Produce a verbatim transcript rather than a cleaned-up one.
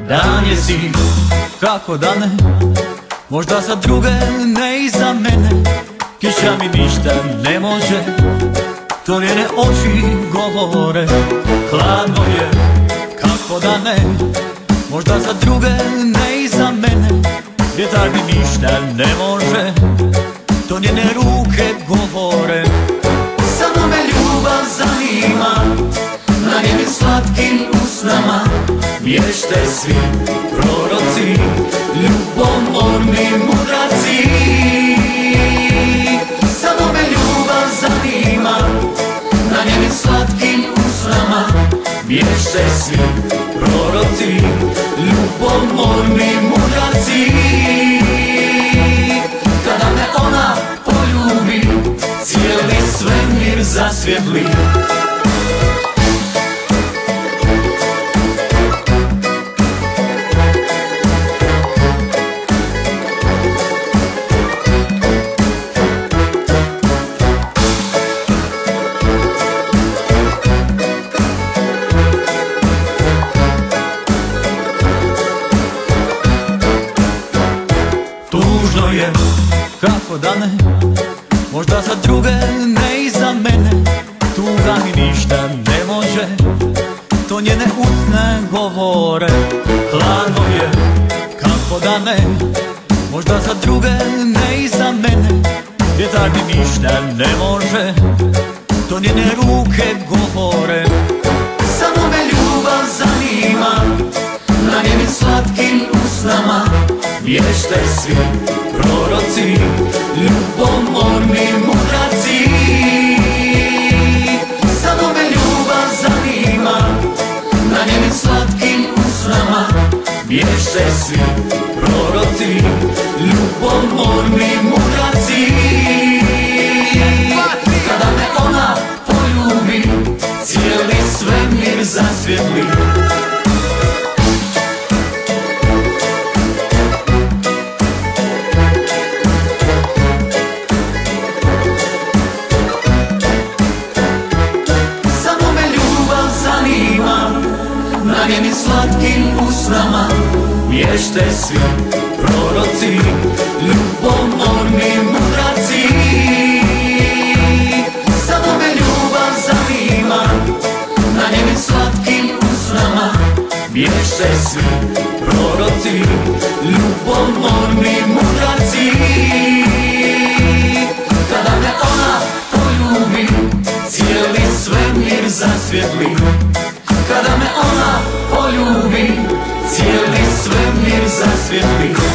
Dan je si, kako da ne, možda za druge, ne i za mene. Kiša mi ništa ne može, to njene oči govore. Hladno je, kako da ne, možda za druge, ne i za mene. Vjetar mi ništa ne može, to njene ruke govore. Samo me ljubav zanima, na njenim slatkim usnama vješte svi proroci, ljubomorni mudraci. Samo me ljubav zanima, na njenim slatkim usnama vješte svi proroci, ljubomorni mudraci. Kada me ona poljubi, cijeli svemir zasvjetli. Tužno je, kako da ne, možda za druge, ne i za mene. Tuga mi ništa ne može, to njene usne govore. Hladno je, kako da ne, možda za druge, ne i za mene. Vjetar mi ništa ne može, to njene ruke govore. Samo me ljubav zanima, na njenim slatkim usnama vješte svi proroci, ljubomorni mudraci. Samo me ljubav zanima, na njenim slatkim usnama vješte svi proroci, ljubomorni mudraci. Kada me ona poljubi, cijeli svemir zasvjetli. Na njenim slatkim usnama vješte svi proroci, ljubomorni mudraci. Samo me ljubav zanima, na njenim slatkim usnama vješte svi proroci, ljubomorni mudraci. Kada me ona poljubi, cijeli svemir zasvjetli. Kada me ona poljubi, cijeli svemir zasvjetli.